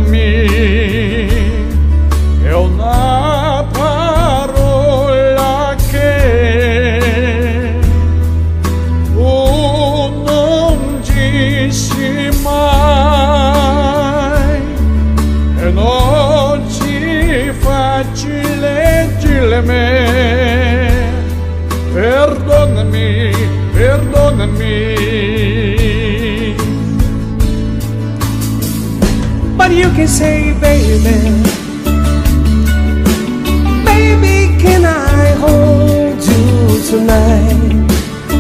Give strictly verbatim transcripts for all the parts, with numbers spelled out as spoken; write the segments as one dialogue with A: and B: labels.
A: perdonami, è una parola che tu non dici mai, e non ci facile dire me. Perdonami, perdonami.
B: But you can say, baby, baby, can I hold you tonight?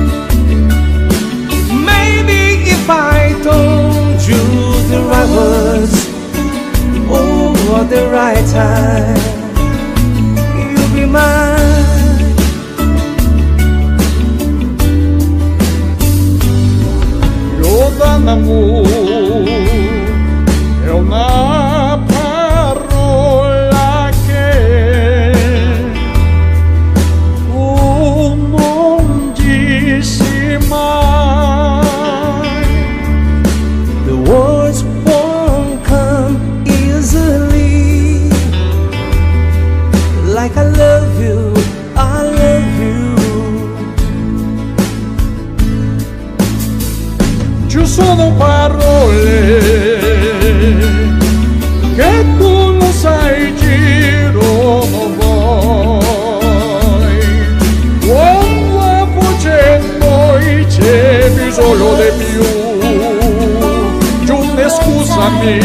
B: Maybe if I told you the right words, oh, at the right time, you'll be mine.
A: L'amore è una parola che tu non dici mai.
B: The words won't come easily, like I love you, I love you.
A: Ci sono parole che tu non sai giro non vuoi. Quando a voce noi c'è bisogno di più, giù scusami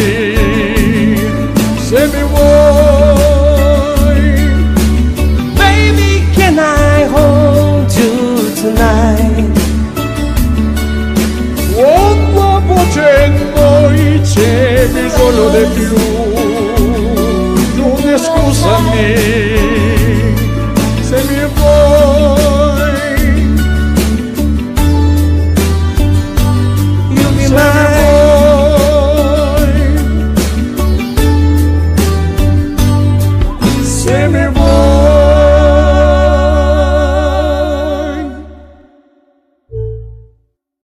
A: se mi vuoi.
B: Baby, can I hold you tonight?
A: Quando a voce noi c'è bisogno di più, tu scusami